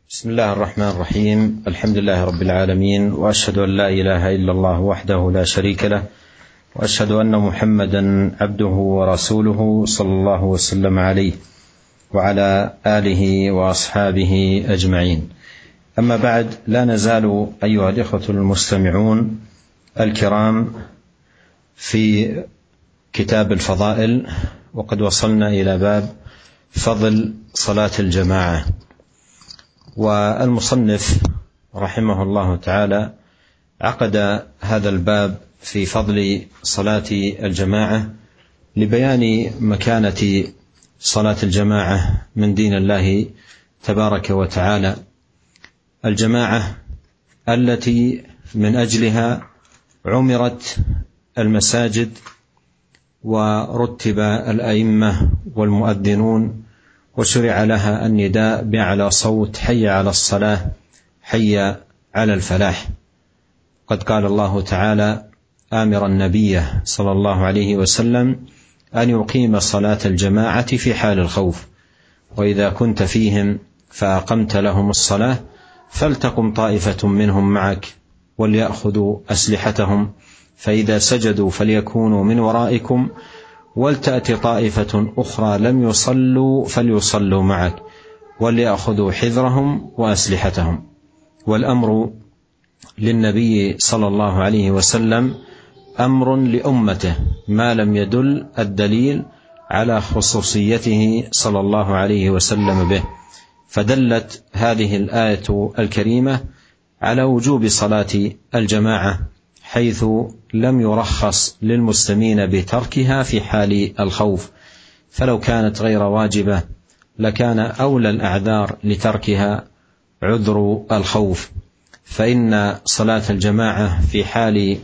بسم الله الرحمن الرحيم. الحمد لله رب العالمين، وأشهد أن لا إله إلا الله وحده لا شريك له، وأشهد أن محمدا عبده ورسوله صلى الله وسلم عليه وعلى آله وأصحابه أجمعين. أما بعد، لا نزال أيها الإخوة المستمعون الكرام في كتاب الفضائل، وقد وصلنا إلى باب فضل صلاة الجماعة. والمصنف رحمه الله تعالى عقد هذا الباب في فضل صلاة الجماعة لبيان مكانة صلاة الجماعة من دين الله تبارك وتعالى، الجماعة التي من أجلها عمرت المساجد ورتب الأئمة والمؤذنون، وشرع لها النداء بأعلى صوت: حي على الصلاة، حي على الفلاح. قد قال الله تعالى آمرا النبي صلى الله عليه وسلم أن يقيم صلاة الجماعة في حال الخوف: وإذا كنت فيهم فأقمت لهم الصلاة فلتقم طائفة منهم معك وليأخذوا أسلحتهم، فإذا سجدوا فليكونوا من ورائكم، ولتأتي طائفة أخرى لم يصلوا فليصلوا معك وليأخذوا حذرهم وأسلحتهم. والأمر للنبي صلى الله عليه وسلم أمر لأمته، ما لم يدل الدليل على خصوصيته صلى الله عليه وسلم به. فدلت هذه الآية الكريمة على وجوب صلاة الجماعة، حيث لم يرخص للمسلمين بتركها في حال الخوف، فلو كانت غير واجبة لكان أولى الأعذار لتركها عذر الخوف، فإن صلاة الجماعة في حال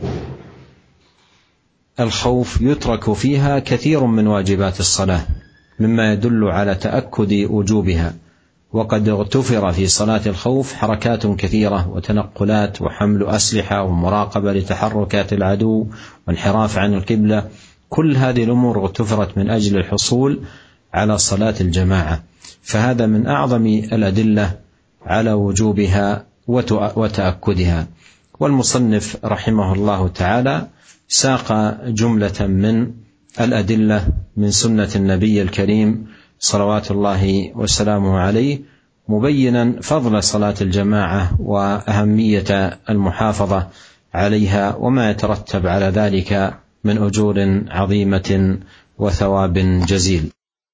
الخوف يترك فيها كثير من واجبات الصلاة مما يدل على تأكد وجوبها. وقد اغتفر في صلاة الخوف حركات كثيرة وتنقلات وحمل أسلحة ومراقبة لتحركات العدو وانحراف عن القبلة، كل هذه الأمور اغتفرت من أجل الحصول على صلاة الجماعة، فهذا من أعظم الأدلة على وجوبها وتأكدها. والمصنف رحمه الله تعالى ساق جملة من الأدلة من سنة النبي الكريم صلوات الله وسلامه عليه، مبينا فضل صلاة الجماعة وأهمية المحافظة عليها وما يترتب على ذلك من أجور عظيمة وثواب جزيل.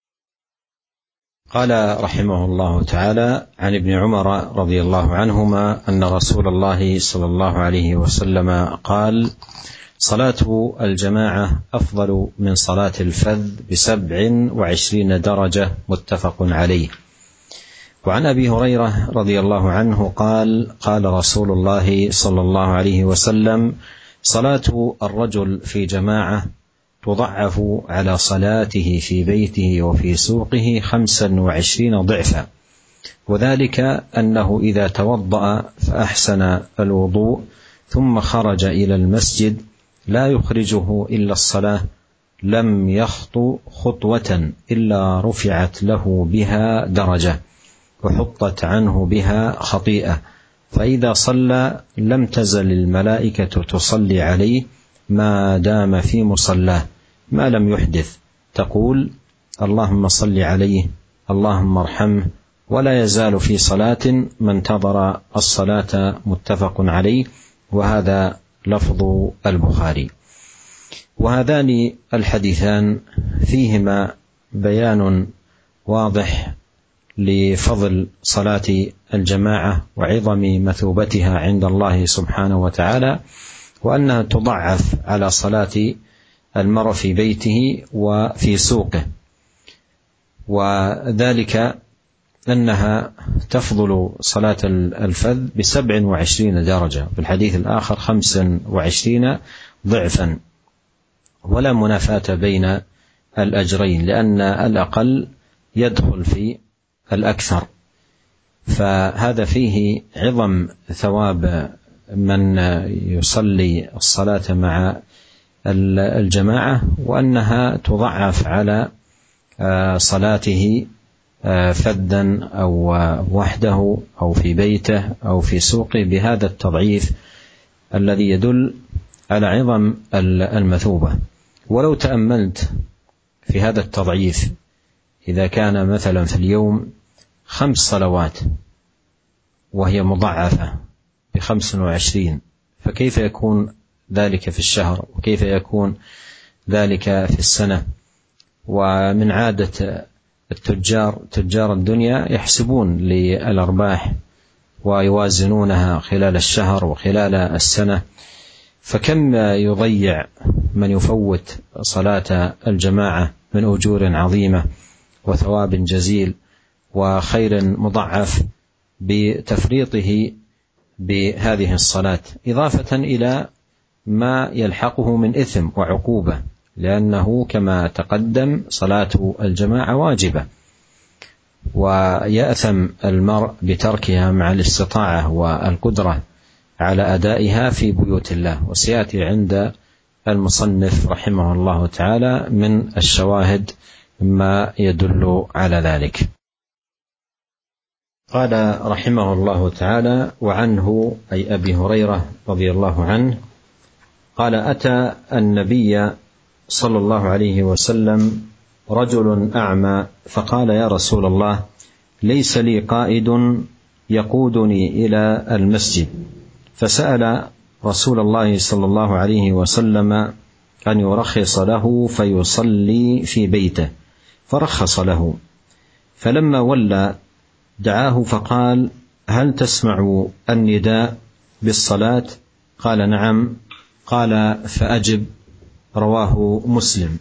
قال رحمه الله تعالى عن ابن عمر رضي الله عنهما أن رسول الله صلى الله عليه وسلم قال: صلاة الجماعة أفضل من صلاة الفذ ب27 درجة، متفق عليه. وعن أبي هريرة رضي الله عنه قال: قال رسول الله صلى الله عليه وسلم: صلاة الرجل في جماعة تضعف على صلاته في بيته وفي سوقه 25 ضعفا، وذلك أنه إذا توضأ فأحسن الوضوء ثم خرج إلى المسجد لا يخرجه إلا الصلاة لم يخطو خطوة إلا رفعت له بها درجة وحطت عنه بها خطيئة، فإذا صلى لم تزل الملائكة تصلي عليه ما دام في مصلاه ما لم يحدث، تقول: اللهم صل عليه، اللهم ارحمه، ولا يزال في صلاة ما انتظر الصلاة، متفق عليه. وهذا لفظ البخاري. وهذان الحديثان فيهما بيان واضح لفضل صلاة الجماعة وعظم مثوبتها عند الله سبحانه وتعالى، وأنها تضعف على صلاة المرء في بيته وفي سوقه، وذلك أنها تفضل صلاة الفذ ب27 درجة، في الحديث الآخر 25 ضعفا، ولا منافاة بين الأجرين، لأن الأقل يدخل في الأكثر، فهذا فيه عظم ثواب من يصلي الصلاة مع الجماعة، وأنها تضعف على صلاته فذا أو وحده أو في بيته أو في سوقه، بهذا التضعيف الذي يدل على عظم المثوبة. ولو تأملت في هذا التضعيف، إذا كان مثلا في اليوم 5 صلوات وهي مضاعفة ب25، فكيف يكون ذلك في الشهر؟ وكيف يكون ذلك في السنة؟ ومن عادة تجار الدنيا يحسبون للأرباح ويوازنونها خلال الشهر وخلال السنة، فكم يضيع من يفوت صلاة الجماعة من أجور عظيمة وثواب جزيل وخير مضاعف بتفريطه بهذه الصلاة، إضافة إلى ما يلحقه من إثم وعقوبة، لأنه كما تقدم صلاة الجماعة واجبة، ويأثم المرء بتركها مع الاستطاعة والقدرة على أدائها في بيوت الله. وسيأتي عند المصنف رحمه الله تعالى من الشواهد ما يدل على ذلك. قال رحمه الله تعالى: وعنه أي أبي هريرة رضي الله عنه قال: أتى النبي صلى الله عليه وسلم رجل أعمى فقال: يا رسول الله، ليس لي قائد يقودني إلى المسجد. فسأل رسول الله صلى الله عليه وسلم أن يرخص له فيصلي في بيته، فرخص له. فلما ولى دعاه فقال: هل تسمع النداء بالصلاة؟ قال: نعم. قال: فأجب. رواه مسلم.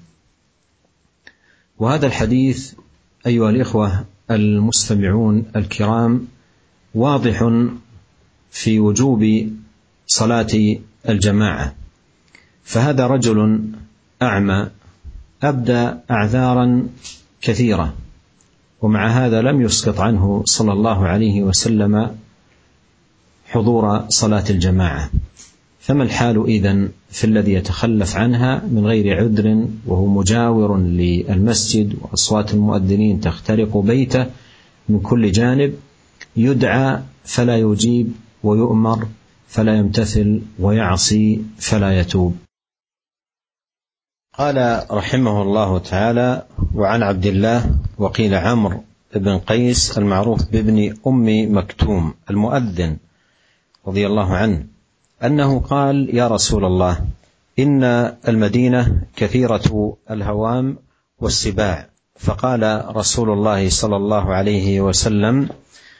وهذا الحديث أيها الإخوة المستمعون الكرام واضح في وجوب صلاة الجماعة. فهذا رجل أعمى أبدى أعذارا كثيرة، ومع هذا لم يسقط عنه صلى الله عليه وسلم حضور صلاة الجماعة. فما الحال إذن في الذي يتخلف عنها من غير عذر وهو مجاور للمسجد وأصوات المؤذنين تخترق بيته من كل جانب، يدعى فلا يجيب، ويؤمر فلا يمتثل، ويعصي فلا يتوب؟ قال رحمه الله تعالى: وعن عبد الله وقيل عمرو بن قيس المعروف بابن أم مكتوم المؤذن رضي الله عنه أنه قال: يا رسول الله، إن المدينة كثيرة الهوام والسباع. فقال رسول الله صلى الله عليه وسلم: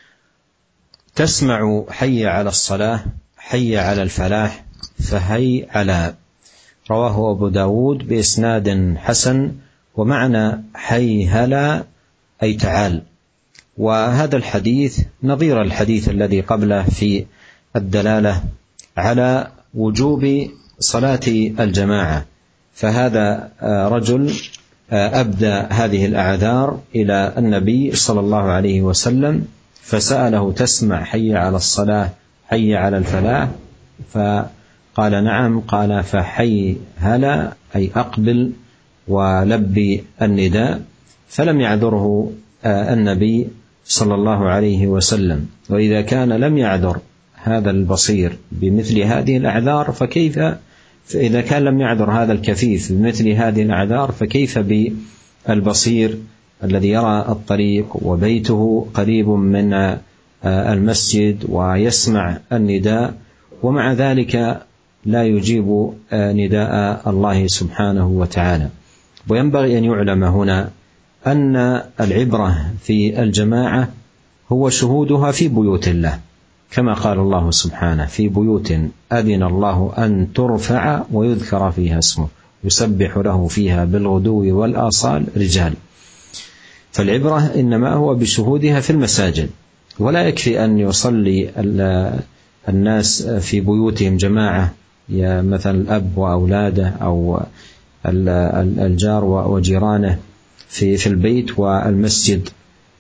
تسمع حي على الصلاة، حي على الفلاح، فهي على. رواه أبو داود بإسناد حسن، ومعنى حي هلا أي تعال. وهذا الحديث نظير الحديث الذي قبله في الدلالة على وجوب صلاة الجماعة. فهذا رجل أبدى هذه الأعذار إلى النبي صلى الله عليه وسلم فسأله: تسمع حي على الصلاة، حي على الفلاح؟ فقال: نعم. قال: فحي هلا أي أقبل ولبي النداء. فلم يعذره النبي صلى الله عليه وسلم. وإذا كان لم يعذر هذا البصير بمثل هذه الأعذار، فكيف إذا كان لم يعذر هذا الكفيف بمثل هذه الأعذار، فكيف بالبصير الذي يرى الطريق وبيته قريب من المسجد ويسمع النداء، ومع ذلك لا يجيب نداء الله سبحانه وتعالى؟ وينبغي أن يعلم هنا أن العبرة في الجماعة هو شهودها في بيوت الله، كما قال الله سبحانه: في بيوت أذن الله أن ترفع ويذكر فيها اسمه يسبح له فيها بالغدو والآصال رجال. فالعبرة إنما هو بشهودها في المساجد، ولا يكفي أن يصلي الناس في بيوتهم جماعة، مثل الأب وأولاده أو الجار وجيرانه في البيت، والمسجد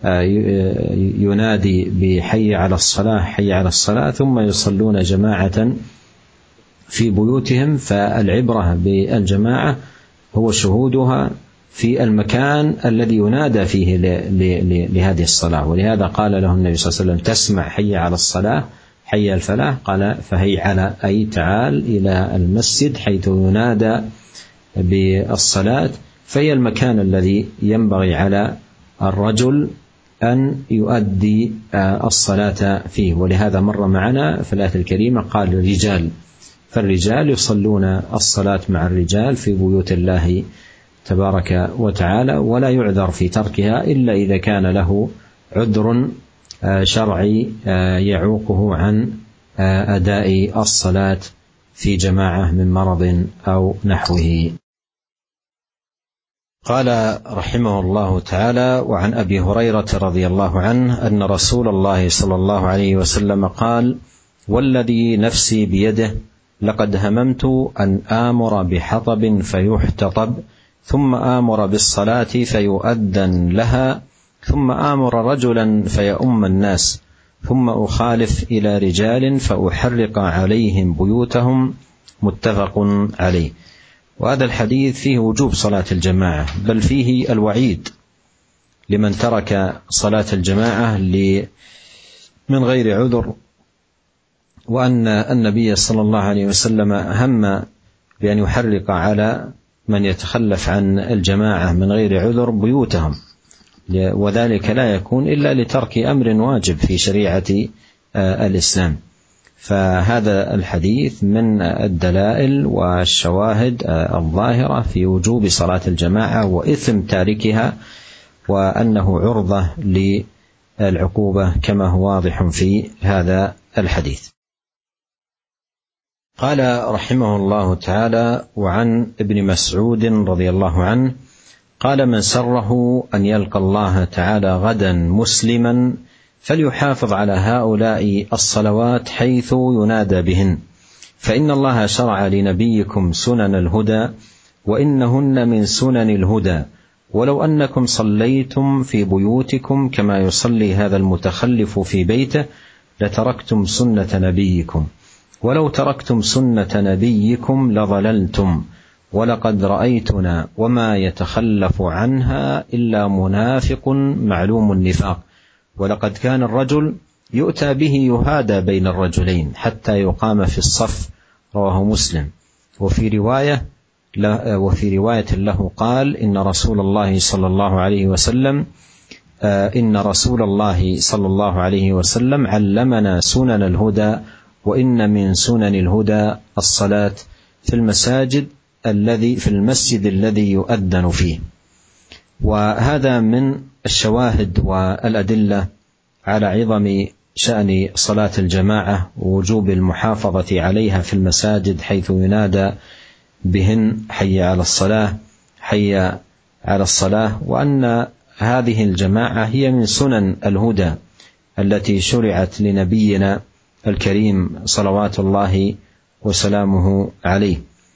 ينادي بحي على الصلاة، حي على الصلاة، ثم يصلون جماعة في بيوتهم. فالعبرة بالجماعة هو شهودها في المكان الذي ينادى فيه لهذه الصلاة. ولهذا قال له النبي صلى الله عليه وسلم: تسمع حي على الصلاة حي الفلاح؟ قال: فهي على، أي تعال إلى المسجد حيث ينادى بالصلاة. فهي المكان الذي ينبغي على الرجل أن يؤدي الصلاة فيه. ولهذا مر معنا في الآية الكريمة قال الرجال، فالرجال يصلون الصلاة مع الرجال في بيوت الله تبارك وتعالى، ولا يعذر في تركها إلا إذا كان له عذر شرعي يعوقه عن أداء الصلاة في جماعة من مرض أو نحوه. قال رحمه الله تعالى: وعن أبي هريرة رضي الله عنه أن رسول الله صلى الله عليه وسلم قال: والذي نفسي بيده لقد هممت أن آمر بحطب فيحتطب، ثم آمر بالصلاة فيؤذن لها، ثم آمر رجلا فيؤم الناس، ثم أخالف إلى رجال فأحرق عليهم بيوتهم. متفق عليه. وهذا الحديث فيه وجوب صلاة الجماعة، بل فيه الوعيد لمن ترك صلاة الجماعة من غير عذر، وأن النبي صلى الله عليه وسلم هم بأن يحرق على من يتخلف عن الجماعة من غير عذر بيوتهم، وذلك لا يكون إلا لترك أمر واجب في شريعة الإسلام. فهذا الحديث من الدلائل والشواهد الظاهرة في وجوب صلاة الجماعة وإثم تاركها، وأنه عرضة للعقوبة كما هو واضح في هذا الحديث. قال رحمه الله تعالى: وعن ابن مسعود رضي الله عنه قال: من سره أن يلقى الله تعالى غدا مسلما فليحافظ على هؤلاء الصلوات حيث ينادى بهن، فإن الله شرع لنبيكم سنن الهدى، وإنهن من سنن الهدى، ولو أنكم صليتم في بيوتكم كما يصلي هذا المتخلف في بيته لتركتم سنة نبيكم، ولو تركتم سنة نبيكم لضللتم، ولقد رأيتنا وما يتخلف عنها إلا منافق معلوم النفاق، ولقد كان الرجل يؤتى به يهادى بين الرجلين حتى يقام في الصف. رواه مسلم. وفي رواية له قال: إن رسول الله صلى الله عليه وسلم علمنا سنن الهدى، وإن من سنن الهدى الصلاة في المسجد الذي يؤذن فيه. وهذا من الشواهد والأدلة على عظم شأن صلاة الجماعة ووجوب المحافظة عليها في المساجد حيث ينادى بهن: حي على الصلاة حي على الصلاة. وأن هذه الجماعة هي من سنن الهدى التي شرعت لنبينا الكريم صلوات الله وسلامه عليه.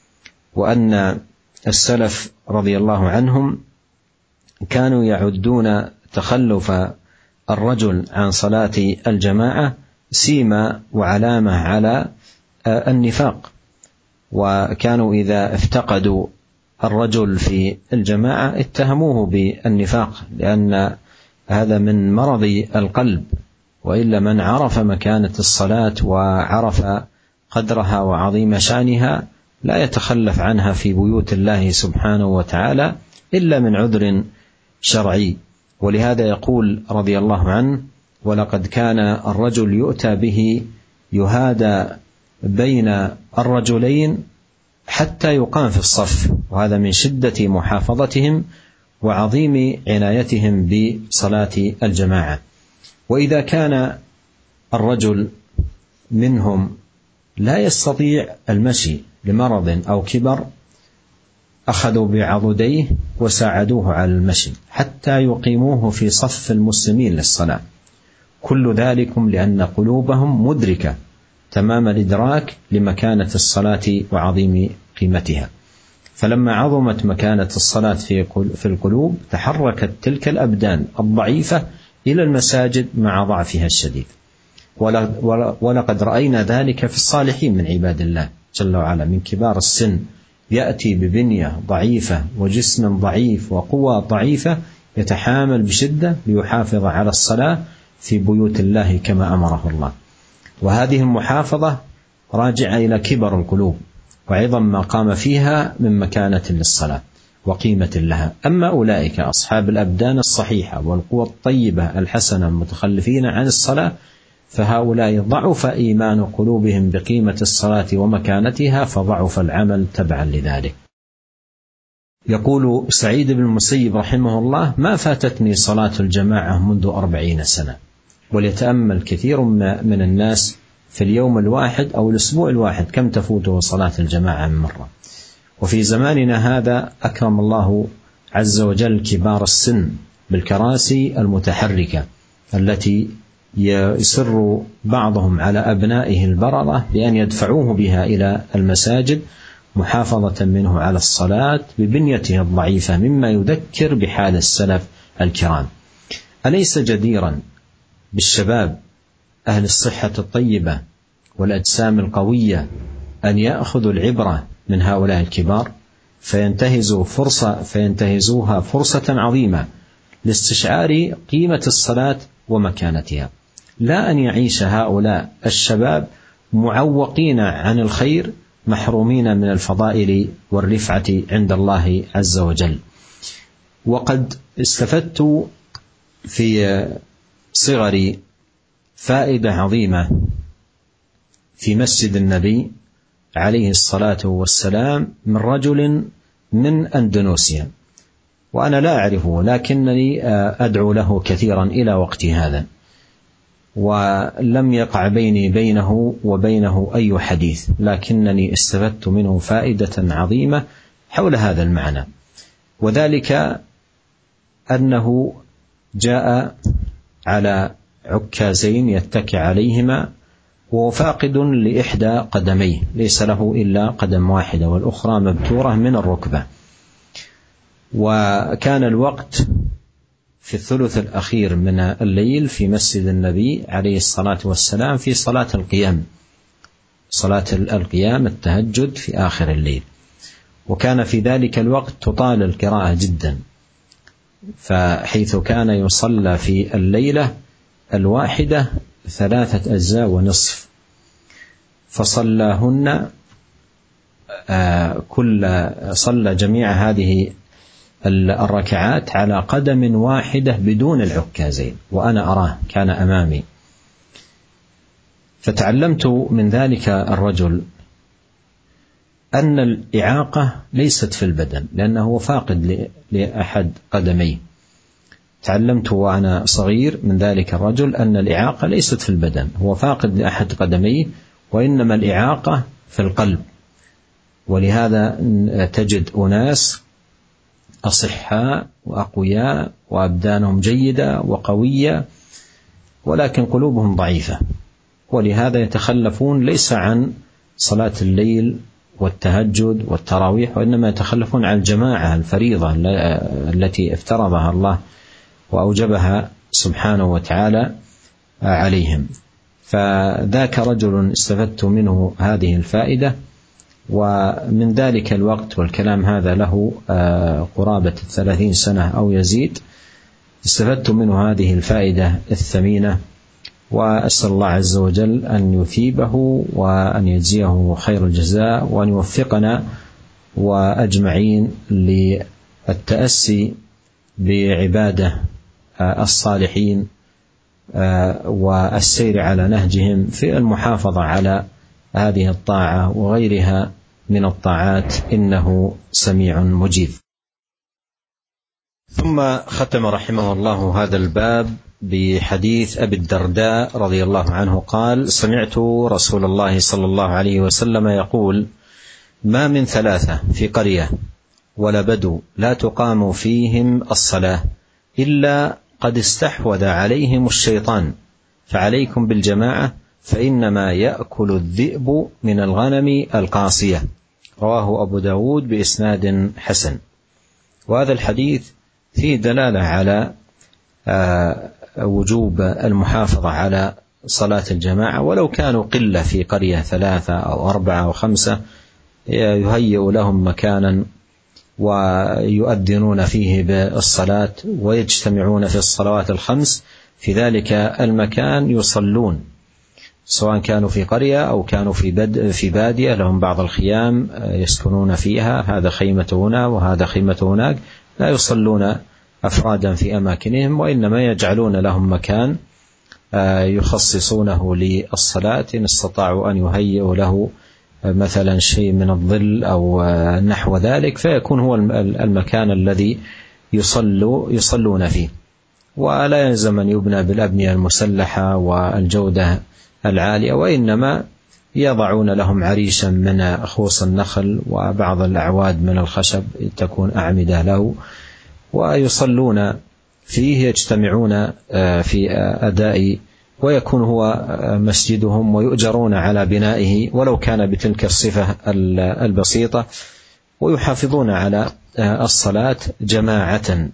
وأن السلف رضي الله عنهم كانوا يعدون تخلف الرجل عن صلاة الجماعة سيمة وعلامة على النفاق، وكانوا إذا افتقدوا الرجل في الجماعة اتهموه بالنفاق، لأن هذا من مرض القلب. وإلا من عرف مكانة الصلاة وعرف قدرها وعظيم شأنها لا يتخلف عنها في بيوت الله سبحانه وتعالى إلا من عذر شرعي. ولهذا يقول رضي الله عنه: ولقد كان الرجل يؤتى به يهادى بين الرجلين حتى يقام في الصف، وهذا من شدة محافظتهم وعظيم عنايتهم بصلاة الجماعة. وإذا كان الرجل منهم لا يستطيع المشي لمرض أو كبر أخذوا بعضديه وساعدوه على المشي حتى يقيموه في صف المسلمين للصلاة، كل ذلكم لأن قلوبهم مدركة تمام الإدراك لمكانة الصلاة وعظيم قيمتها. فلما عظمت مكانة الصلاة في القلوب تحركت تلك الأبدان الضعيفة إلى المساجد مع ضعفها الشديد. ولقد رأينا ذلك في الصالحين من عباد الله جل وعلا من كبار السن يأتي ببنية ضعيفة وجسم ضعيف وقوة ضعيفة يتحامل بشدة ليحافظ على الصلاة في بيوت الله كما أمره الله. وهذه المحافظة راجعة إلى كبر القلوب وعظم ما قام فيها من مكانة للصلاة وقيمة لها. أما أولئك أصحاب الأبدان الصحيحة والقوى الطيبة الحسنة المتخلفين عن الصلاة فهؤلاء ضعف إيمان قلوبهم بقيمة الصلاة ومكانتها فضعف العمل تبعا لذلك. يقول سعيد بن المسيب رحمه الله: ما فاتتني صلاة الجماعة منذ 40 سنة. وليتأمل كثير من الناس في اليوم الواحد أو الأسبوع الواحد كم تفوته صلاة الجماعة من مرة. وفي زماننا هذا أكرم الله عز وجل كبار السن بالكراسي المتحركة التي يسر بعضهم على أبنائه البررة بأن يدفعوه بها إلى المساجد محافظة منه على الصلاة ببنيته الضعيفة، مما يذكر بحال السلف الكرام. أليس جديرا بالشباب أهل الصحة الطيبة والأجسام القوية أن يأخذوا العبرة من هؤلاء الكبار فينتهزوها فرصة عظيمة لاستشعار قيمة الصلاة ومكانتها، لا أن يعيش هؤلاء الشباب معوقين عن الخير محرومين من الفضائل والرفعة عند الله عز وجل. وقد استفدت في صغري فائدة عظيمة في مسجد النبي عليه الصلاة والسلام من رجل من أندونيسيا، وأنا لا أعرفه لكنني أدعو له كثيرا إلى وقت هذا، ولم يقع بيني بينه وبينه أي حديث، لكنني استفدت منه فائدة عظيمة حول هذا المعنى. وذلك أنه جاء على عكازين يتكئ عليهما وهو فاقد لإحدى قدميه، ليس له إلا قدم واحدة والأخرى مبتورة من الركبة. وكان الوقت في الثلث الأخير من الليل في مسجد النبي عليه الصلاة والسلام في صلاة القيام، صلاة القيام التهجد في آخر الليل. وكان في ذلك الوقت تطال القراءة جدا، فحيث كان يصلى في الليلة الواحدة 3 أجزاء ونصف، فصلاهن صلى جميع هذه الركعات على قدم واحدة بدون العكازين، وأنا أراه كان أمامي. فتعلمت من ذلك الرجل أن الإعاقة ليست في البدن، لأنه فاقد لأحد قدميه. تعلمت وأنا صغير من ذلك الرجل أن الإعاقة ليست في البدن، هو فاقد لأحد قدميه، وإنما الإعاقة في القلب. ولهذا تجد أناس أصحاء وأقوياء وأبدانهم جيدة وقوية ولكن قلوبهم ضعيفة، ولهذا يتخلفون ليس عن صلاة الليل والتهجد والتراويح، وإنما يتخلفون عن الجماعة الفريضة التي افترضها الله وأوجبها سبحانه وتعالى عليهم. فذاك رجل استفدت منه هذه الفائدة، ومن ذلك الوقت والكلام هذا له قرابة 30 سنة أو يزيد، استفدت منه هذه الفائدة الثمينة، وأسأل الله عز وجل أن يثيبه وأن يجزيه خير الجزاء، وأن يوفقنا وأجمعين للتأسي بعبادة الصالحين والسير على نهجهم في المحافظة على هذه الطاعة وغيرها من الطاعات، إنه سميع مجيب. ثم ختم رحمه الله هذا الباب بحديث أبي الدرداء رضي الله عنه قال: سمعت رسول الله صلى الله عليه وسلم يقول: ما من 3 في قرية ولا بدو لا تقام فيهم الصلاة إلا قد استحوذ عليهم الشيطان، فعليكم بالجماعة فإنما يأكل الذئب من الغنم القاصية. رواه أبو داود بإسناد حسن. وهذا الحديث فيه دلالة على وجوب المحافظة على صلاة الجماعة، ولو كانوا قلة في قرية 3 أو 4 أو 5، يهيئ لهم مكانا ويؤذنون فيه بالصلاة ويجتمعون في الصلوات الخمس في ذلك المكان يصلون، سواء كانوا في قرية أو كانوا في بادية لهم بعض الخيام يسكنون فيها، هذا خيمة هنا وهذا خيمة هناك، لا يصلون أفرادا في أماكنهم، وإنما يجعلون لهم مكان يخصصونه للصلاة إن استطاعوا أن يهيئوا له مثلا شيء من الظل أو نحو ذلك، فيكون هو المكان الذي يصلون فيه. ولا يلزم أن يبنى بالأبنية المسلحة والجودة العالية، وإنما يضعون لهم عريشا من خوص النخل وبعض الأعواد من الخشب تكون أعمدة له، ويصلون فيه، يجتمعون في أداء، ويكون هو مسجدهم، ويؤجرون على بنائه ولو كان بتلك الصفة البسيطة، ويحافظون على الصلاة جماعة.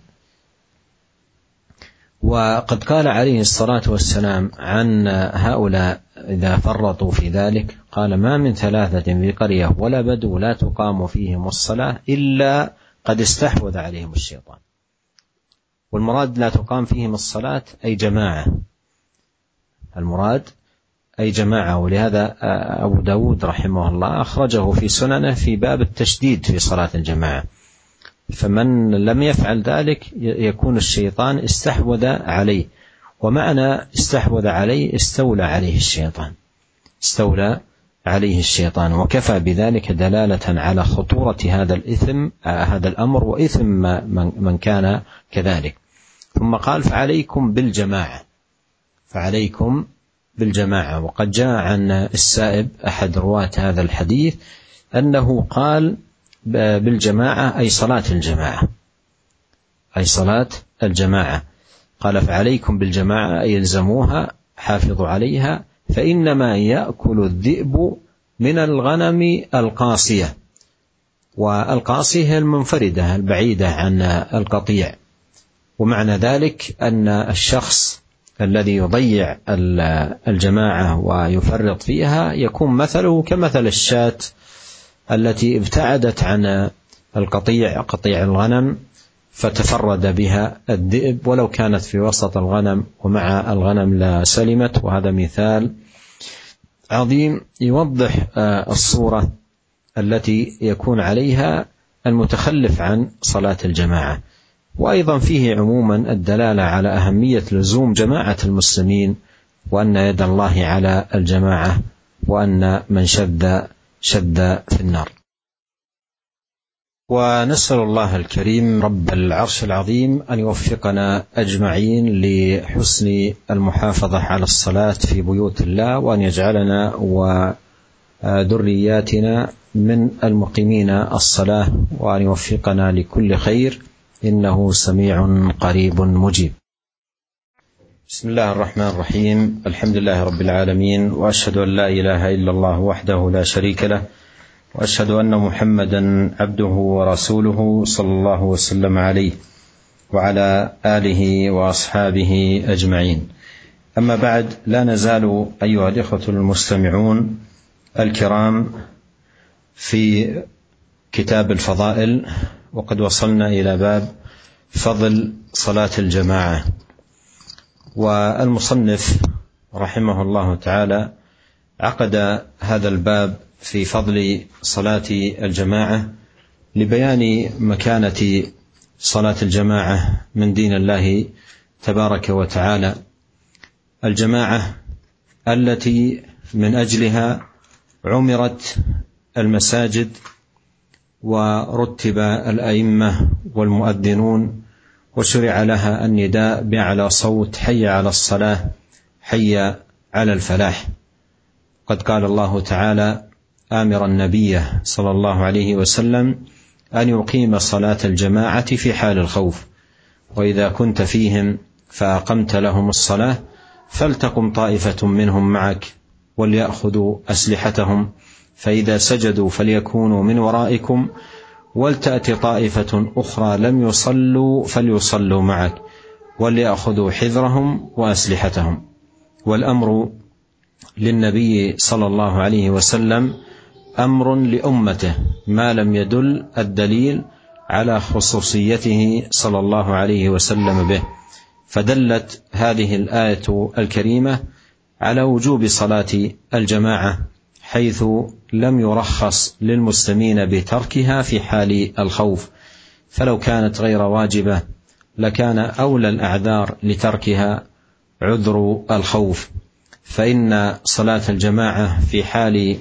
وقد قال عليه الصلاة والسلام عن هؤلاء إذا فرطوا في ذلك، قال: ما من ثلاثة في قرية ولا بدو لا تقام فيهم الصلاة إلا قد استحوذ عليهم الشيطان. والمراد لا تقام فيهم الصلاة أي جماعة، المراد أي جماعة. ولهذا أبو داود رحمه الله أخرجه في سننه في باب التشديد في صلاة الجماعة، فمن لم يفعل ذلك يكون الشيطان استحوذ عليه، ومعنى استحوذ عليه استولى عليه الشيطان، استولى عليه الشيطان، وكفى بذلك دلالة على خطورة هذا الإثم، هذا الأمر، وإثم من كان كذلك. ثم قال: فعليكم بالجماعة، فعليكم بالجماعة. وقد جاء عن السائب أحد رواة هذا الحديث أنه قال بالجماعة أي صلاة الجماعة، أي صلاة الجماعة. قال: فعليكم بالجماعة أي الزموها، حافظوا عليها، فإنما يأكل الذئب من الغنم القاصية، والقاصية هي المنفردة البعيدة عن القطيع. ومعنى ذلك أن الشخص الذي يضيع الجماعة ويفرط فيها يكون مثله كمثل الشاة التي ابتعدت عن القطيع، قطيع الغنم، فتفرد بها الذئب ولو كانت في وسط الغنم، ومع الغنم لا سلمت. وهذا مثال عظيم يوضح الصورة التي يكون عليها المتخلف عن صلاة الجماعة. وأيضا فيه عموما الدلالة على أهمية لزوم جماعة المسلمين، وأن يد الله على الجماعة، وأن من شد في النار. ونسأل الله الكريم رب العرش العظيم أن يوفقنا أجمعين لحسن المحافظة على الصلاة في بيوت الله، وأن يجعلنا وذرياتنا من المقيمين الصلاة، وأن يوفقنا لكل خير، إنه سميع قريب مجيب. بسم الله الرحمن الرحيم. الحمد لله رب العالمين، وأشهد أن لا إله إلا الله وحده لا شريك له، وأشهد أن محمدا عبده ورسوله صلى الله وسلم عليه وعلى آله وأصحابه أجمعين. أما بعد، لا نزال أيها الإخوة المستمعون الكرام في كتاب الفضائل، وقد وصلنا إلى باب فضل صلاة الجماعة. والمصنف رحمه الله تعالى عقد هذا الباب في فضل صلاة الجماعة لبيان مكانة صلاة الجماعة من دين الله تبارك وتعالى، الجماعة التي من أجلها عمرت المساجد ورتب الأئمة والمؤذنون، وشرع لها النداء بأعلى صوت: حي على الصلاة، حي على الفلاح. قد قال الله تعالى آمرا النبي صلى الله عليه وسلم أن يقيم صلاة الجماعة في حال الخوف: وإذا كنت فيهم فأقمت لهم الصلاة فلتقم طائفة منهم معك وليأخذوا أسلحتهم، فإذا سجدوا فليكونوا من ورائكم، ولتأتي طائفة أخرى لم يصلوا فليصلوا معك وليأخذوا حذرهم وأسلحتهم. والأمر للنبي صلى الله عليه وسلم أمر لأمته ما لم يدل الدليل على خصوصيته صلى الله عليه وسلم به، فدلت هذه الآية الكريمة على وجوب صلاة الجماعة، حيث لم يرخص للمسلمين بتركها في حال الخوف، فلو كانت غير واجبة لكان أولى الأعذار لتركها عذر الخوف، فإن صلاة الجماعة في حال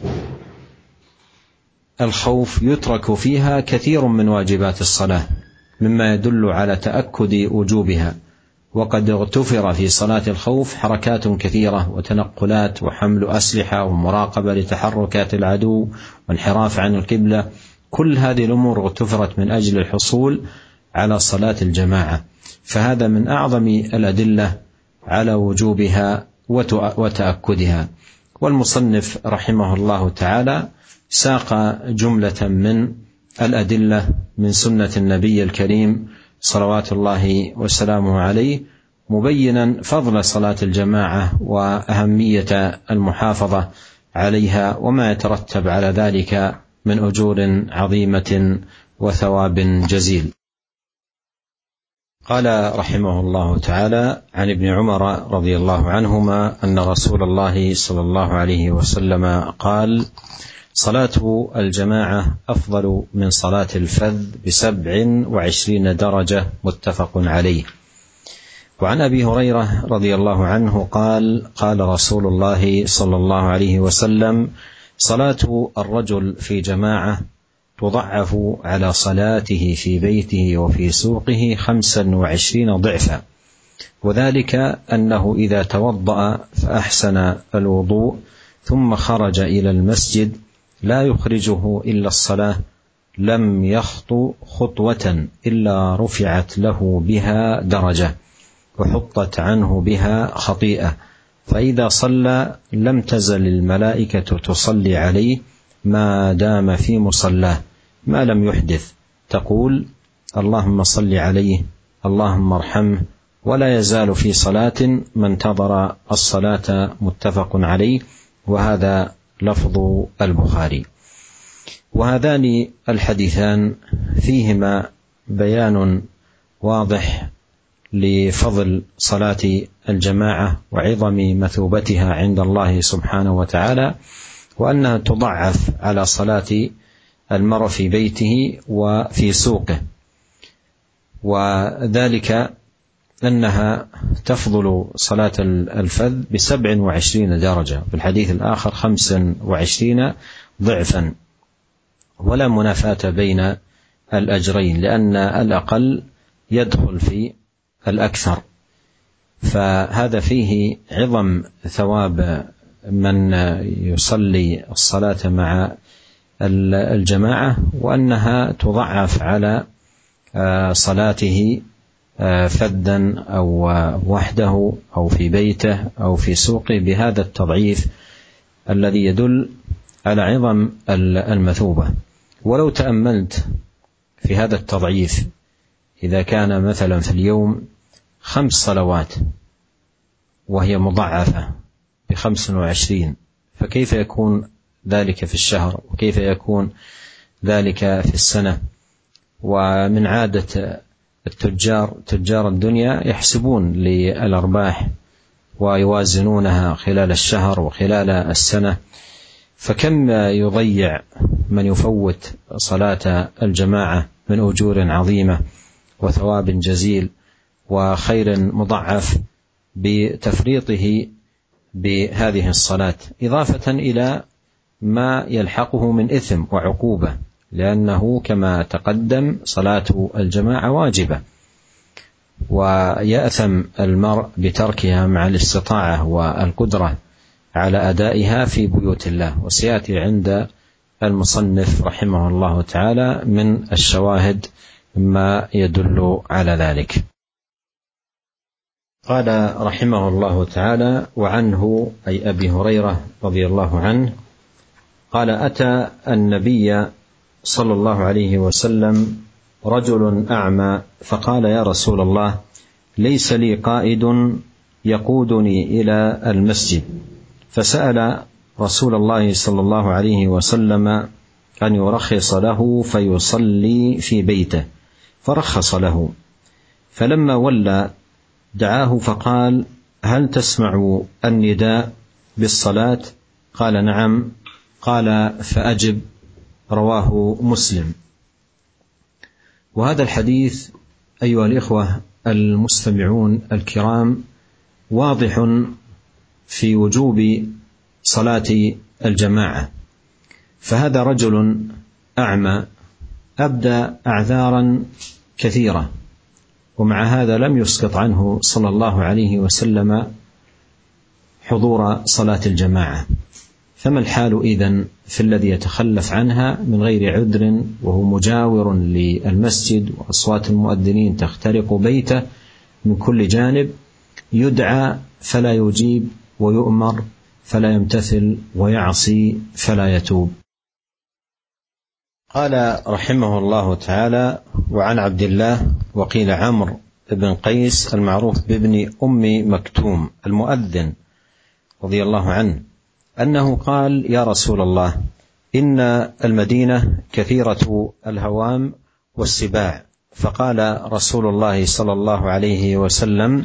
الخوف يترك فيها كثير من واجبات الصلاة مما يدل على تأكد وجوبها، وقد اغتفر في صلاة الخوف حركات كثيرة وتنقلات وحمل أسلحة ومراقبة لتحركات العدو وانحراف عن القبلة، كل هذه الأمور اغتفرت من أجل الحصول على صلاة الجماعة، فهذا من أعظم الأدلة على وجوبها وتأكدها. والمصنف رحمه الله تعالى ساق جملة من الأدلة من سنة النبي الكريم صلوات الله وسلامه عليه، مبينا فضل صلاة الجماعة وأهمية المحافظة عليها وما يترتب على ذلك من أجور عظيمة وثواب جزيل. قال رحمه الله تعالى: عن ابن عمر رضي الله عنهما أن رسول الله صلى الله عليه وسلم قال: صلاة الجماعة أفضل من صلاة الفذ ب27 درجة، متفق عليه. وعن أبي هريرة رضي الله عنه قال: قال رسول الله صلى الله عليه وسلم: صلاة الرجل في جماعة تضعف على صلاته في بيته وفي سوقه 25 ضعفا، وذلك أنه إذا توضأ فأحسن الوضوء ثم خرج إلى المسجد لا يخرجه إلا الصلاة لم يخطو خطوة إلا رفعت له بها درجة وحطت عنه بها خطيئة، فإذا صلى لم تزل الملائكة تصلي عليه ما دام في مصلاه ما لم يحدث، تقول: اللهم صل عليه، اللهم ارحمه، ولا يزال في صلاة ما انتظر الصلاة، متفق عليه، وهذا لفظ البخاري. وهذان الحديثان فيهما بيان واضح لفضل صلاة الجماعة وعظم مثوبتها عند الله سبحانه وتعالى، وأنها تضعف على صلاة المرء في بيته وفي سوقه، وذلك أنها تفضل صلاة الفذ ب27 درجة، في الحديث الآخر 25 ضعفا، ولا منافاة بين الأجرين، لأن الأقل يدخل في الأكثر، فهذا فيه عظم ثواب من يصلي الصلاة مع الجماعة، وأنها تضعف على صلاته فذا أو وحده أو في بيته أو في سوقه، بهذا التضعيف الذي يدل على عظم المثوبة. ولو تأملت في هذا التضعيف، إذا كان مثلا في اليوم 5 صلوات وهي مضاعفة ب25، فكيف يكون ذلك في الشهر، وكيف يكون ذلك في السنة؟ ومن عادة تجار الدنيا يحسبون للأرباح ويوازنونها خلال الشهر وخلال السنة، فكم يضيع من يفوت صلاة الجماعة من أجور عظيمة وثواب جزيل وخير مضاعف بتفريطه بهذه الصلاة، إضافة إلى ما يلحقه من إثم وعقوبة، لأنه كما تقدم صلاة الجماعة واجبة، ويأثم المرء بتركها مع الاستطاعة والقدرة على أدائها في بيوت الله، وسيأتي عند المصنف رحمه الله تعالى من الشواهد ما يدل على ذلك. قال رحمه الله تعالى: وعنه أي أبي هريرة رضي الله عنه قال: أتى النبي صلى الله عليه وسلم رجل أعمى فقال: يا رسول الله، ليس لي قائد يقودني إلى المسجد. فسأل رسول الله صلى الله عليه وسلم أن يرخص له فيصلي في بيته، فرخص له. فلما ولى دعاه فقال: هل تسمع النداء بالصلاة؟ قال: نعم. قال: فأجب. رواه مسلم. وهذا الحديث أيها الإخوة المستمعون الكرام واضح في وجوب صلاة الجماعة. فهذا رجل أعمى أبدى أعذارا كثيرة، ومع هذا لم يسقط عنه صلى الله عليه وسلم حضور صلاة الجماعة. فما الحال إذن في الذي يتخلف عنها من غير عذر وهو مجاور للمسجد وأصوات المؤذنين تخترق بيته من كل جانب، يدعى فلا يجيب، ويؤمر فلا يمتثل، ويعصي فلا يتوب؟ قال رحمه الله تعالى: وعن عبد الله وقيل عمرو بن قيس المعروف بابن أم مكتوم المؤذن رضي الله عنه أنه قال: يا رسول الله، إن المدينة كثيرة الهوام والسباع. فقال رسول الله صلى الله عليه وسلم: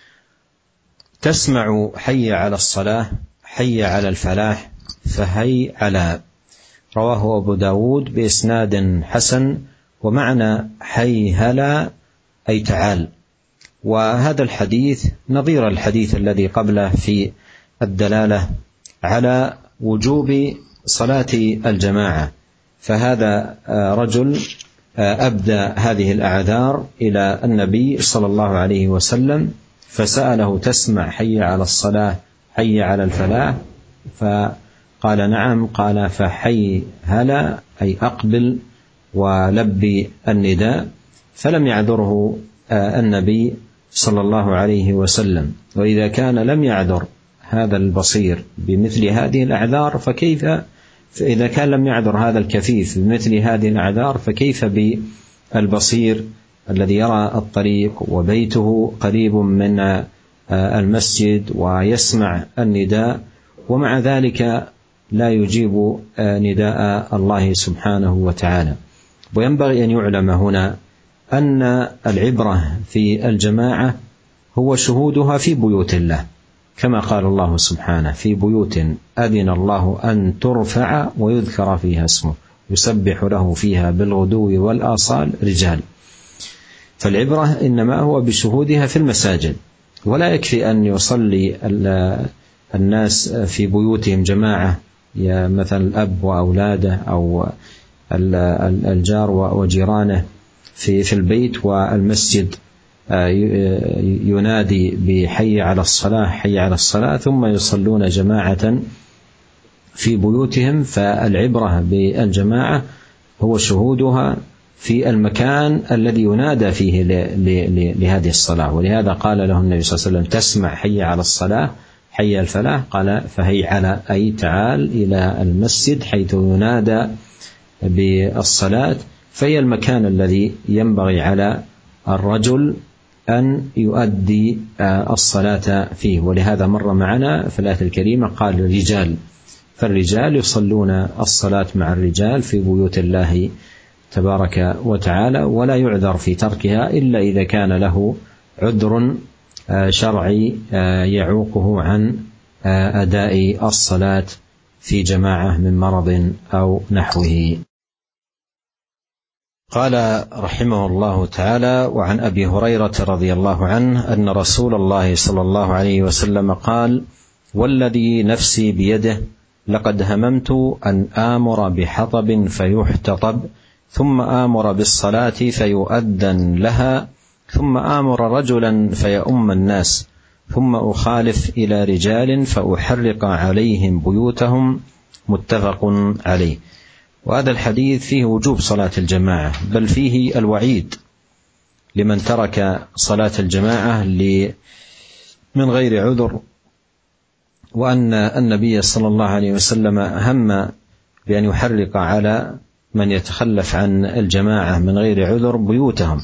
تسمع حي على الصلاة، حي على الفلاح، فهي على. رواه أبو داود بإسناد حسن، ومعنى حي هلا أي تعال. وهذا الحديث نظير الحديث الذي قبله في الدلالة على وجوب صلاة الجماعة. فهذا رجل أبدى هذه الأعذار إلى النبي صلى الله عليه وسلم فسأله: تسمع حي على الصلاة، حي على الفلاح؟ فقال: نعم. قال: فحي هلا أي أقبل ولبي النداء. فلم يعذره النبي صلى الله عليه وسلم. وإذا كان لم يعذر هذا البصير بمثل هذه الأعذار، فكيف إذا كان لم يعذر هذا الكفيف بمثل هذه الأعذار، فكيف بالبصير الذي يرى الطريق وبيته قريب من المسجد ويسمع النداء، ومع ذلك لا يجيب نداء الله سبحانه وتعالى؟ وينبغي أن يعلم هنا أن العبرة في الجماعة هو شهودها في بيوت الله، كما قال الله سبحانه: في بيوت أذن الله أن ترفع ويذكر فيها اسمه يسبح له فيها بالغدو والآصال رجال. فالعبرة إنما هو بشهودها في المساجد، ولا يكفي أن يصلي الناس في بيوتهم جماعة، مثل الأب وأولاده أو الجار وجيرانه في البيت، والمسجد ينادي بحي على الصلاة، حي على الصلاة، ثم يصلون جماعة في بيوتهم. فالعبرة بالجماعة هو شهودها في المكان الذي ينادى فيه لهذه الصلاة. ولهذا قال له النبي صلى الله عليه وسلم: تسمع حي على الصلاة، حي الفلاح؟ قال: فهي على، أي تعال إلى المسجد حيث ينادى بالصلاة. فهي المكان الذي ينبغي على الرجل أن يؤدي الصلاة فيه. ولهذا مر معنا في الآية الكريمة قال الرجال، فالرجال يصلون الصلاة مع الرجال في بيوت الله تبارك وتعالى، ولا يعذر في تركها إلا إذا كان له عذر شرعي يعوقه عن أداء الصلاة في جماعة من مرض أو نحوه. قال رحمه الله تعالى: وعن أبي هريرة رضي الله عنه أن رسول الله صلى الله عليه وسلم قال: والذي نفسي بيده لقد هممت أن آمر بحطب فيحتطب، ثم آمر بالصلاة فيؤذن لها، ثم آمر رجلا فيؤم الناس، ثم أخالف إلى رجال فأحرق عليهم بيوتهم. متفق عليه. وهذا الحديث فيه وجوب صلاة الجماعة، بل فيه الوعيد لمن ترك صلاة الجماعة من غير عذر، وأن النبي صلى الله عليه وسلم هم بأن يحرق على من يتخلف عن الجماعة من غير عذر بيوتهم،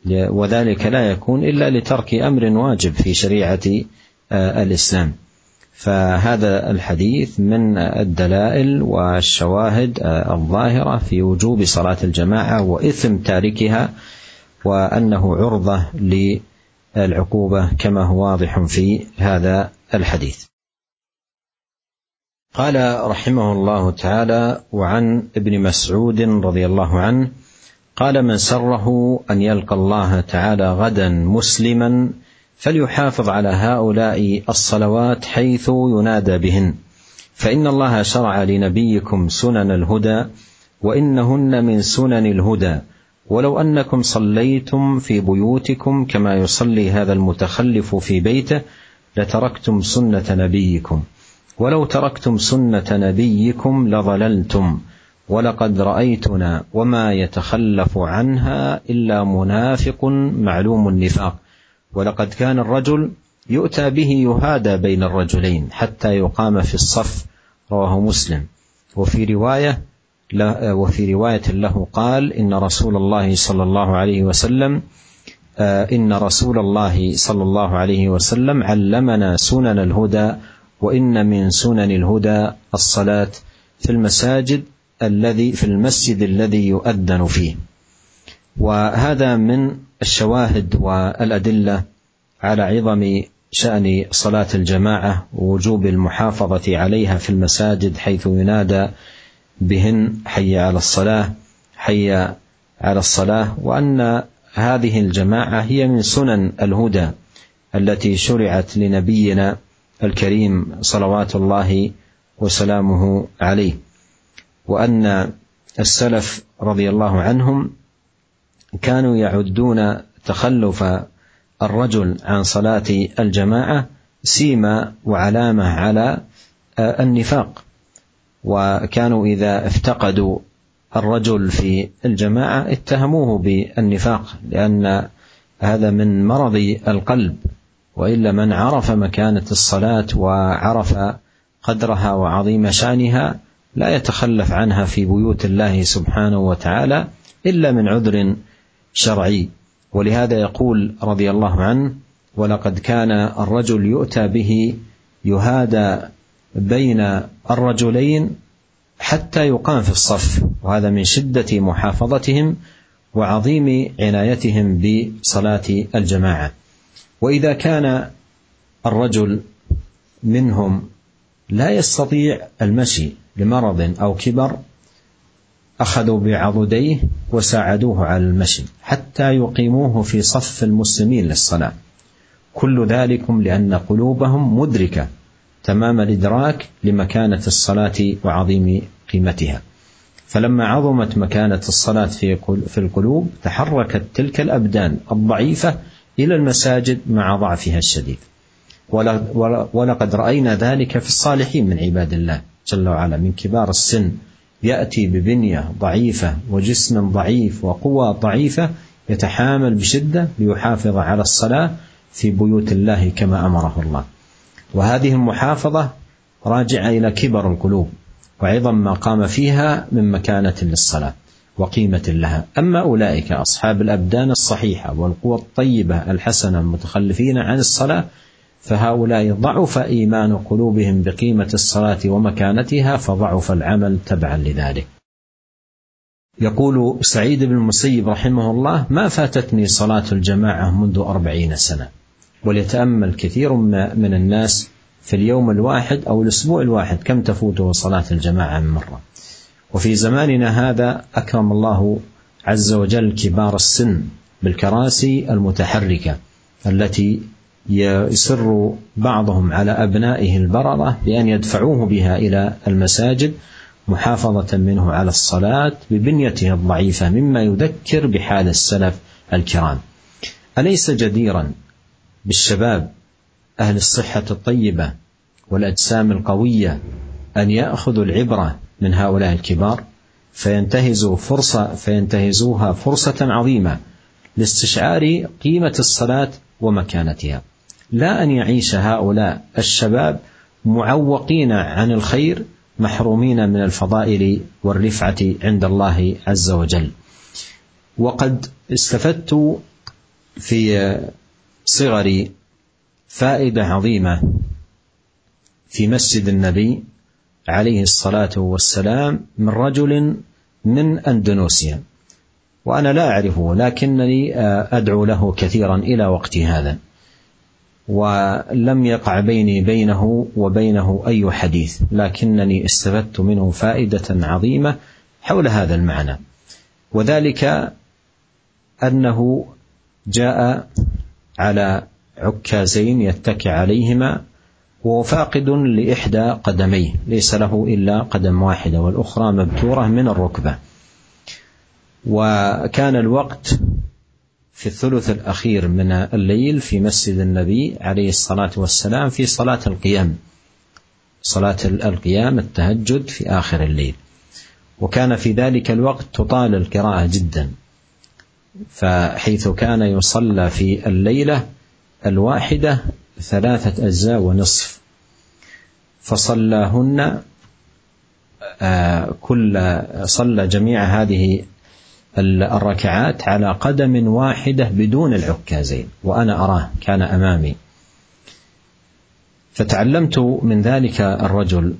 وذلك لا يكون إلا لترك أمر واجب في شريعة الإسلام. فهذا الحديث من الدلائل والشواهد الظاهرة في وجوب صلاة الجماعة وإثم تاركها، وأنه عرضة للعقوبة كما هو واضح في هذا الحديث. قال رحمه الله تعالى: وعن ابن مسعود رضي الله عنه قال: من سره أن يلقى الله تعالى غدا مسلما فليحافظ على هؤلاء الصلوات حيث ينادى بهن، فإن الله شرع لنبيكم سنن الهدى وإنهن من سنن الهدى، ولو أنكم صليتم في بيوتكم كما يصلي هذا المتخلف في بيته لتركتم سنة نبيكم، ولو تركتم سنة نبيكم لضللتم، ولقد رأيتنا وما يتخلف عنها إلا منافق معلوم النفاق، ولقد كان الرجل يؤتى به يهادى بين الرجلين حتى يقام في الصف، رواه مسلم. وفي رواية له قال: إن رسول الله صلى الله عليه وسلم علمنا سنن الهدى، وإن من سنن الهدى الصلاة في المسجد الذي يؤذن فيه. وهذا من الشواهد والأدلة على عظم شأن صلاة الجماعة ووجوب المحافظة عليها في المساجد حيث ينادى بهن: حي على الصلاة، حي على الصلاة، وأن هذه الجماعة هي من سنن الهدى التي شرعت لنبينا الكريم صلوات الله وسلامه عليه. وأن السلف رضي الله عنهم كانوا يعدون تخلف الرجل عن صلاة الجماعة سيمة وعلامة على النفاق، وكانوا إذا افتقدوا الرجل في الجماعة اتهموه بالنفاق، لأن هذا من مرض القلب، وإلا من عرف مكانة الصلاة وعرف قدرها وعظيم شأنها لا يتخلف عنها في بيوت الله سبحانه وتعالى إلا من عذر شرعي. ولهذا يقول رضي الله عنه: ولقد كان الرجل يؤتى به يهادى بين الرجلين حتى يقام في الصف، وهذا من شدة محافظتهم وعظيم عنايتهم بصلاة الجماعة. وإذا كان الرجل منهم لا يستطيع المشي لمرض أو كبر أخذوا بعضديه وساعدوه على المشي حتى يقيموه في صف المسلمين للصلاة، كل ذلكم لأن قلوبهم مدركة تمام الإدراك لمكانة الصلاة وعظيم قيمتها. فلما عظمت مكانة الصلاة في القلوب تحركت تلك الأبدان الضعيفة إلى المساجد مع ضعفها الشديد. ولقد رأينا ذلك في الصالحين من عباد الله جل وعلا من كبار السن، يأتي ببنية ضعيفة وجسم ضعيف وقوة ضعيفة يتحامل بشدة ليحافظ على الصلاة في بيوت الله كما أمره الله. وهذه المحافظة راجعة إلى كبر القلوب وعظم ما قام فيها من مكانة للصلاة وقيمة لها. أما أولئك أصحاب الأبدان الصحيحة والقوة الطيبة الحسنة المتخلفين عن الصلاة فهؤلاء ضعف إيمان قلوبهم بقيمة الصلاة ومكانتها، فضعف العمل تبعا لذلك. يقول سعيد بن المسيب رحمه الله: ما فاتتني صلاة الجماعة منذ 40 سنة. وليتأمل كثير من الناس في اليوم الواحد أو الأسبوع الواحد كم تفوته صلاة الجماعة من مرة. وفي زماننا هذا أكرم الله عز وجل كبار السن بالكراسي المتحركة التي يسر بعضهم على أبنائه البررة بأن يدفعوه بها إلى المساجد محافظة منه على الصلاة ببنيته الضعيفة، مما يذكر بحال السلف الكرام. أليس جديرا بالشباب أهل الصحة الطيبة والأجسام القوية أن يأخذوا العبرة من هؤلاء الكبار فينتهزوها فرصة عظيمة لاستشعار قيمة الصلاة ومكانتها، لا أن يعيش هؤلاء الشباب معوقين عن الخير محرومين من الفضائل والرفعة عند الله عز وجل. وقد استفدت في صغري فائدة عظيمة في مسجد النبي عليه الصلاة والسلام من رجل من أندونيسيا، وأنا لا أعرفه، لكنني أدعو له كثيرا إلى وقت هذا، ولم يقع بيني بينه وبينه أي حديث، لكنني استفدت منه فائدة عظيمة حول هذا المعنى، وذلك أنه جاء على عكازين يتكئ عليهما وهو فاقد لإحدى قدميه، ليس له إلا قدم واحدة والأخرى مبتورة من الركبة، وكان الوقت في الثلث الأخير من الليل في مسجد النبي عليه الصلاة والسلام في صلاة القيام، صلاة القيام التهجد في آخر الليل، وكان في ذلك الوقت تطال القراءة جدا، فحيث كان يصلى في الليلة الواحدة 3 أجزاء ونصف، فصلاهن صلى جميع هذه الركعات على قدم واحدة بدون العكازين، وأنا أراه كان أمامي. فتعلمت من ذلك الرجل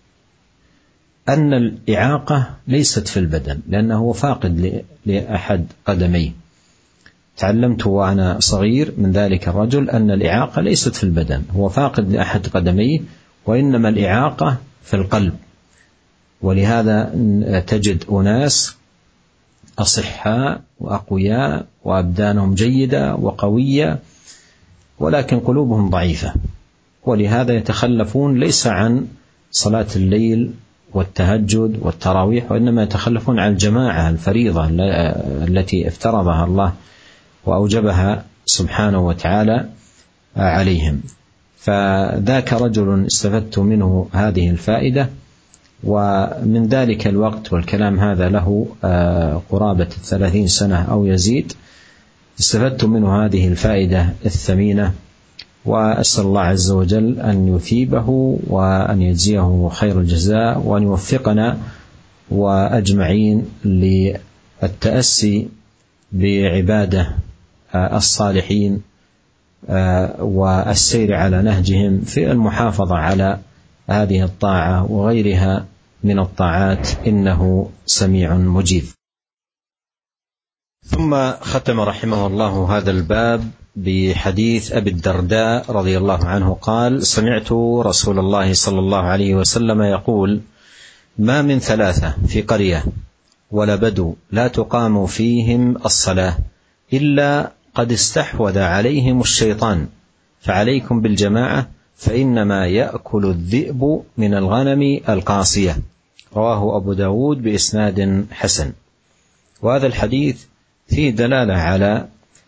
أن الإعاقة ليست في البدن، لأنه فاقد لأحد قدميه. تعلمت وأنا صغير من ذلك الرجل أن الإعاقة ليست في البدن، هو فاقد لأحد قدميه، وإنما الإعاقة في القلب. ولهذا تجد أناس أصحاء وأقوياء وأبدانهم جيدة وقوية، ولكن قلوبهم ضعيفة، ولهذا يتخلفون ليس عن صلاة الليل والتهجد والتراويح، وإنما يتخلفون عن الجماعة الفريضة التي افترضها الله وأوجبها سبحانه وتعالى عليهم. فذاك رجل استفدت منه هذه الفائدة، ومن ذلك الوقت، والكلام هذا له قرابة 30 سنة أو يزيد، استفدت منه هذه الفائدة الثمينة، وأسأل الله عز وجل أن يثيبه وأن يجزيه خير الجزاء، وأن يوفقنا وأجمعين للتأسي بعبادة الصالحين والسير على نهجهم في المحافظة على هذه الطاعة وغيرها من الطاعات، إنه سميع مجيب. ثم ختم رحمه الله هذا الباب بحديث أبي الدرداء رضي الله عنه قال: سمعت رسول الله صلى الله عليه وسلم يقول: ما من 3 في قرية ولا بدو لا تقام فيهم الصلاة إلا قد استحوذ عليهم الشيطان، فعليكم بالجماعة فإنما يأكل الذئب من الغنم القاصية. رواه أبو داود بإسناد حسن. وهذا الحديث فيه دلالة على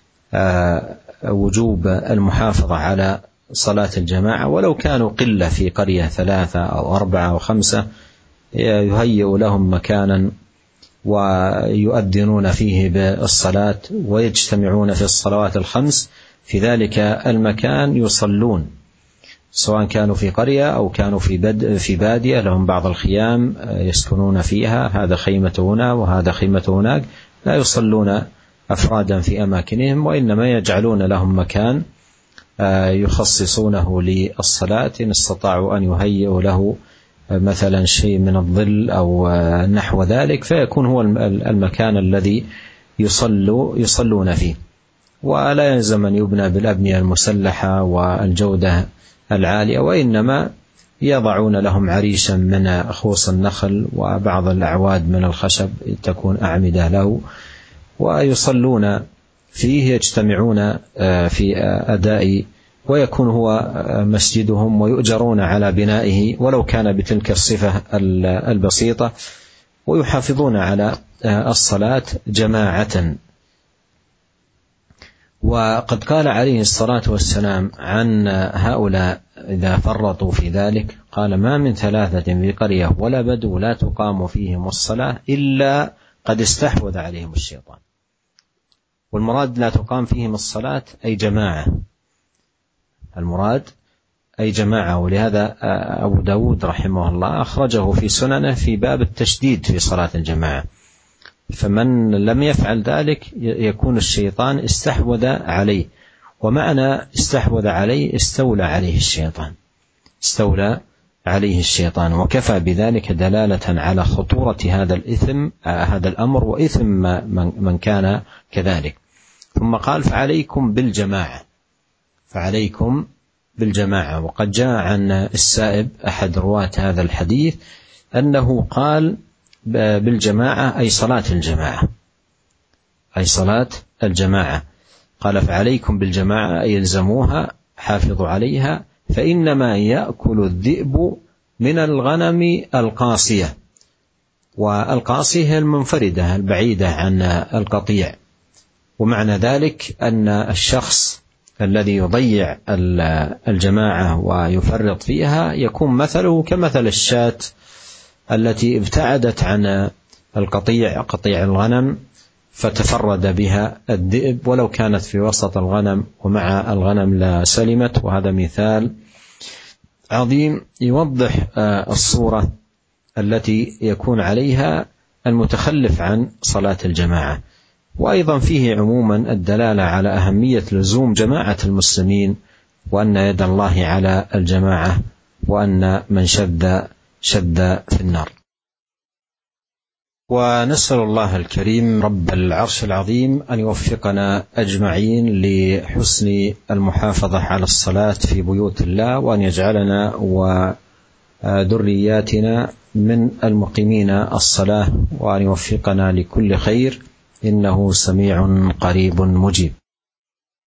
وجوب المحافظة على صلاة الجماعة، ولو كانوا قلة في قرية 3 أو 4 أو 5، يهيئ لهم مكانا ويؤذنون فيه بالصلاة ويجتمعون في الصلوات الخمس في ذلك المكان يصلون، سواء كانوا في قرية أو كانوا في بادية لهم بعض الخيام يسكنون فيها، هذا خيمة هنا وهذا خيمة هناك، لا يصلون أفرادا في أماكنهم، وإنما يجعلون لهم مكان يخصصونه للصلاة إن استطاعوا أن يهيئوا له مثلا شيء من الظل أو نحو ذلك، فيكون هو المكان الذي يصلون فيه. ولا يلزم أن يبنى بالأبنية المسلحة والجودة العالية، وإنما يضعون لهم عريشا من خوص النخل وبعض الأعواد من الخشب تكون أعمدة له، ويصلون فيه، يجتمعون في أداء، ويكون هو مسجدهم، ويؤجرون على بنائه ولو كان بتلك الصفة البسيطة، ويحافظون على الصلاة جماعة. وقد قال عليه الصلاة والسلام عن هؤلاء إذا فرطوا في ذلك، قال: ما من 3 في قرية ولا بدو لا تقام فيهم الصلاة إلا قد استحوذ عليهم الشيطان. والمراد لا تقام فيهم الصلاة أي جماعة، المراد أي جماعة. ولهذا أبو داود رحمه الله أخرجه في سننه في باب التشديد في صلاة الجماعة، فمن لم يفعل ذلك يكون الشيطان استحوذ عليه، ومعنى استحوذ عليه استولى عليه الشيطان، استولى عليه الشيطان، وكفى بذلك دلالة على خطورة هذا الإثم، هذا الأمر، وإثم من كان كذلك. ثم قال فعليكم بالجماعة. وقد جاء عن السائب أحد رواة هذا الحديث أنه قال بالجماعة أي صلاة الجماعة. قال فعليكم بالجماعة أي الزموها، حافظوا عليها، فإنما يأكل الذئب من الغنم القاصية، والقاصية هي المنفردة البعيدة عن القطيع. ومعنى ذلك أن الشخص الذي يضيع الجماعة ويفرط فيها يكون مثله كمثل الشاة التي ابتعدت عن قطيع الغنم فتفرد بها الذئب، ولو كانت في وسط الغنم ومع الغنم لا سلمت. وهذا مثال عظيم يوضح الصورة التي يكون عليها المتخلف عن صلاة الجماعة. وأيضا فيه عموما الدلالة على أهمية لزوم جماعة المسلمين، وأن يد الله على الجماعة، وأن من شد في النار. ونسأل الله الكريم رب العرش العظيم أن يوفقنا أجمعين لحسن المحافظة على الصلاة في بيوت الله، وأن يجعلنا وذرياتنا من المقيمين الصلاة، وأن يوفقنا لكل خير، إنه سميع قريب مجيب.